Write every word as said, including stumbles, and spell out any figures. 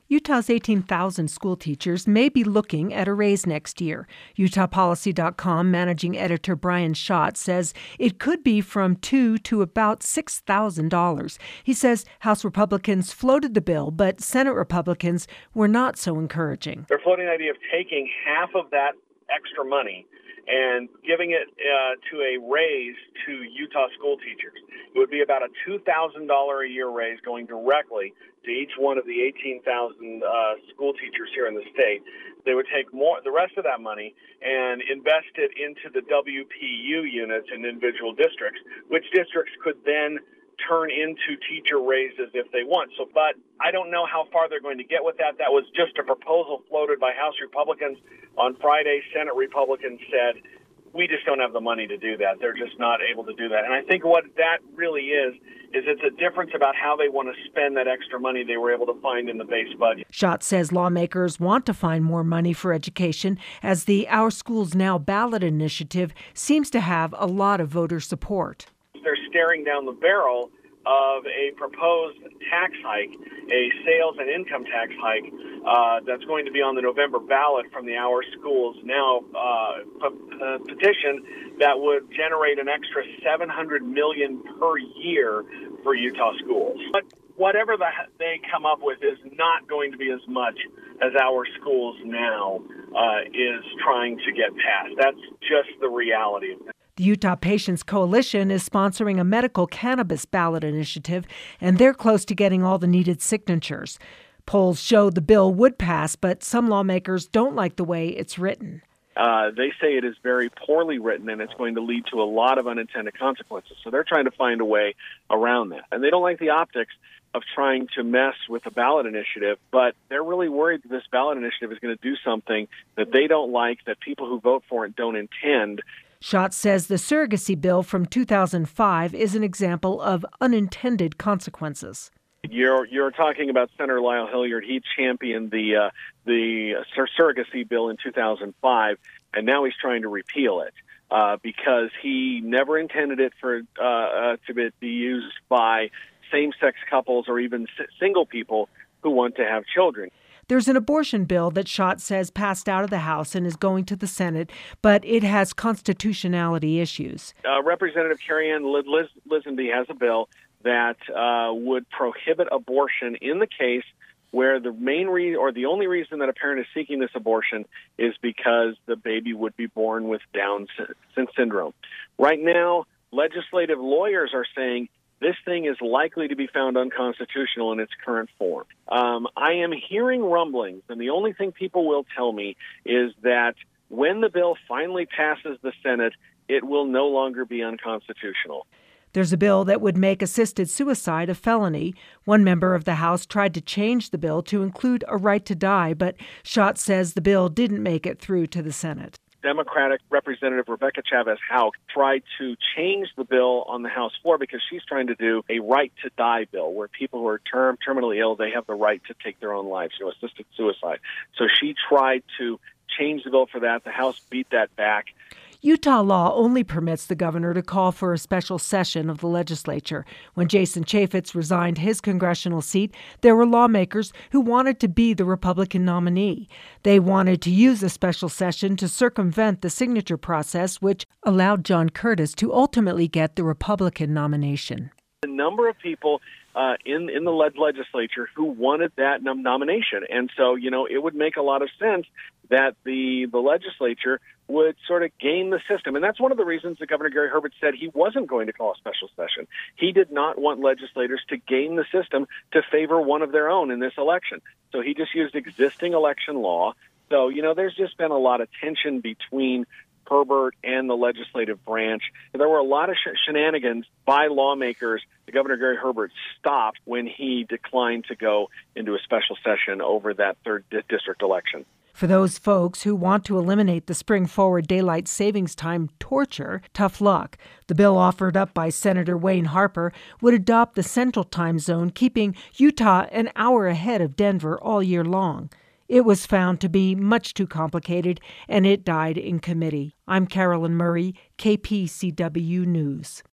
Utah's eighteen thousand school teachers may be looking at a raise next year. Utah Policy dot com managing editor Brian Schott says it could be from two to about six thousand dollars. He says House Republicans floated the bill, but Senate Republicans were not so encouraging. They're floating the idea of taking half of that extra money and giving it uh, to a raise to Utah school teachers. It would be about a two thousand dollars a year raise going directly to each one of the eighteen thousand uh, school teachers here in the state. They would take more, the rest of that money and invest it into the W P U units in individual districts, which districts could then turn into teacher raises if they want. So, but I don't know how far they're going to get with that. That was just a proposal floated by House Republicans. On Friday, Senate Republicans said, we just don't have the money to do that. They're just not able to do that. And I think what that really is, is it's a difference about how they want to spend that extra money they were able to find in the base budget. Schott says lawmakers want to find more money for education as the Our Schools Now ballot initiative seems to have a lot of voter support. They're staring down the barrel of a proposed tax hike, a sales and income tax hike uh, that's going to be on the November ballot from the Our Schools Now uh, p- uh, petition that would generate an extra seven hundred million dollars per year for Utah schools. But whatever the, they come up with is not going to be as much as Our Schools Now uh, is trying to get passed. That's just the reality of it. The Utah Patients Coalition is sponsoring a medical cannabis ballot initiative, and they're close to getting all the needed signatures. Polls show the bill would pass, but some lawmakers don't like the way it's written. Uh, they say it is very poorly written, and it's going to lead to a lot of unintended consequences. So they're trying to find a way around that. And they don't like the optics of trying to mess with the ballot initiative, but they're really worried that this ballot initiative is going to do something that they don't like, that people who vote for it don't intend. Schott says the surrogacy bill from two thousand five is an example of unintended consequences. You're you're talking about Senator Lyle Hilliard. He championed the uh, the sur- surrogacy bill in two thousand five, and now he's trying to repeal it uh, because he never intended it for uh, uh, to be, be used by same-sex couples or even s- single people who want to have children. There's an abortion bill that Schott says passed out of the House and is going to the Senate, but it has constitutionality issues. Uh, Representative Carrie Ann Liz- Lisenby has a bill that uh, would prohibit abortion in the case where the main reason or the only reason that a parent is seeking this abortion is because the baby would be born with Down sy- syndrome. Right now, legislative lawyers are saying this thing is likely to be found unconstitutional in its current form. Um, I am hearing rumblings, and the only thing people will tell me is that when the bill finally passes the Senate, it will no longer be unconstitutional. There's a bill that would make assisted suicide a felony. One member of the House tried to change the bill to include a right to die, but Schott says the bill didn't make it through to the Senate. Democratic Representative Rebecca Chavez Houck tried to change the bill on the House floor because she's trying to do a right to die bill where people who are term, terminally ill, they have the right to take their own lives, you know, assisted suicide. So she tried to change the bill for that. The House beat that back. Utah law only permits the governor to call for a special session of the legislature. When Jason Chaffetz resigned his congressional seat, there were lawmakers who wanted to be the Republican nominee. They wanted to use a special session to circumvent the signature process, which allowed John Curtis to ultimately get the Republican nomination. A number of people uh, in in the leg- legislature who wanted that nom- nomination, and so you know it would make a lot of sense that the the legislature would sort of game the system, and that's one of the reasons that Governor Gary Herbert said he wasn't going to call a special session. He did not want legislators to game the system to favor one of their own in this election, so he just used existing election law. So you know, there's just been a lot of tension between Herbert and the legislative branch. There were a lot of sh- shenanigans by lawmakers that Governor Gary Herbert stopped when he declined to go into a special session over that third di- district election. For those folks who want to eliminate the spring forward daylight savings time torture, tough luck. The bill offered up by Senator Wayne Harper would adopt the Central Time Zone, keeping Utah an hour ahead of Denver all year long. It was found to be much too complicated, and it died in committee. I'm Carolyn Murray, K P C W News.